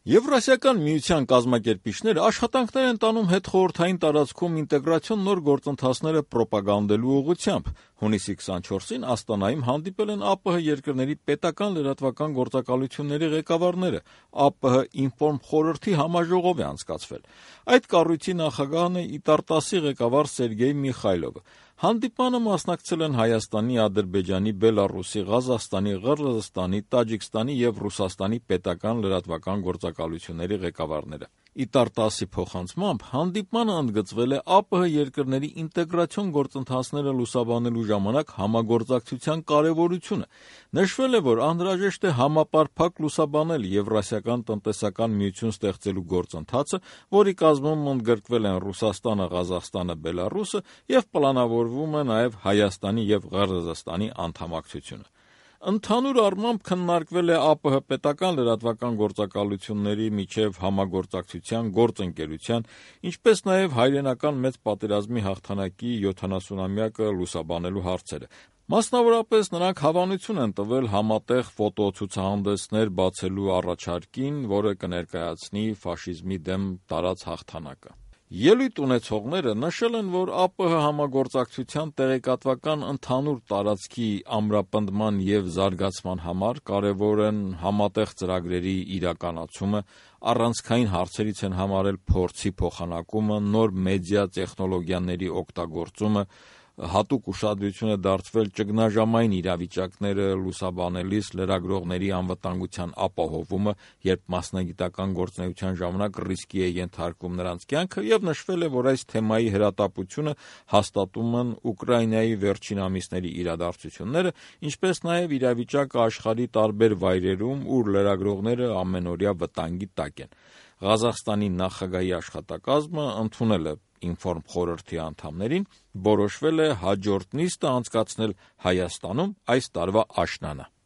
Եվրասիական միության կազմակերպիչները աշխատանքներ են տանում հետխորհրդային տարածքում ինտեգրացիոն նոր գործընթացները պրոպագանդելու ուղղությամբ։ Հունիսի 24-ին Աստանայում հանդիպել են ԱՊՀ երկրների պետական լրատվական գործակալությունների ղեկավարները։ ԱՊՀ ինֆորմ խորհրդի համաժողով է անցկացվել։ Այդ կառույցի նախագահն է ԻՏԱՐ-10-ի ղեկավար Սերգեյ Միխայլովը։ Հանդիպմանը մասնակցել են Հայաստանի, Ադրբեջանի, Բելառուսի, Ղազախստանի, Ղրղըզստանի, Տաջիկստանի և Ռուսաստանի պետական լրատվական գործակալությունների ղեկավարները։ ԻՏԱՐ-10-ի փոխանցմամբ հանդիպմանը ընդգծվել է ԱՊՀ երկրների ինտեգրացիոն գործընթացները լուսաբանելու ժամանակ համագործակցության կարևորությունը։ Նշվել է, որ անհրաժեշտ է համապարփակ լուսաբանել Եվրասիական տնտեսական միություն ստեղծելու գործընթացը, որի կազմում ընդգրկվել են Ռուսաստանը, Ղազախստանը, Բելառուսը և պլանավորվում է նաև Հայաստանի և Ղրղըզստանի անդամակցությունը։ Ընդհանուր առմամբ քննարկվել է ԱՊՀ պետական լրատվական գործակալությունների միջև համագործակցության, գործընկերության, ինչպես նաև հայրենական մեծ պատերազմի հաղթանակի 70-ամյակը լուսաբանելու հարցերը։ Մասնավորապես նրանք հավանություն են տվել համատեղ ֆոտո-ցուցահանդեսներ բացելու առաջարկին, որը կներկայացնի ֆաշիզմի դեմ տարած հաղթանակը։ Ելույթ ունեցողները նշել են, որ ԱՊՀ համագործակցության տեղեկատվական ընդհանուր տարածքի ամրապնդման և զարգացման համար կարևոր են համատեղ ծրագրերի իրականացումը, առանցքային հարցերից են համարել փորձի փոխանակումը, նոր մեդիա տեխնոլոգիաների օգտագործումը, հատուկ ուշադրություն է դարձվել ճգնաժամային իրավիճակները լուսաբանելիս լրագրողների անվտանգության ապահովումը, երբ մասնագիտական գործունեության ժամանակ ռիսկի է ենթարկվում նրանց կյանքը, և նշվել է, որ այս թեմայի հրատապությունը հաստատում են Ուկրաինայի վերջին ամիսների իրադարձությունները, ինչպես նաև իրավիճակը աշխարհի տարբեր վայրերում, ուր լրագրողները ամենօրյա վտանգի տակ են։ Ղազախստանի նախագահի աշխատակազմը ընդունել է ինֆորմ խորհրդի անդամներին, որոշվել է հաջորդ նիստը անցկացնել Հայաստանում այս տարվա աշնանը։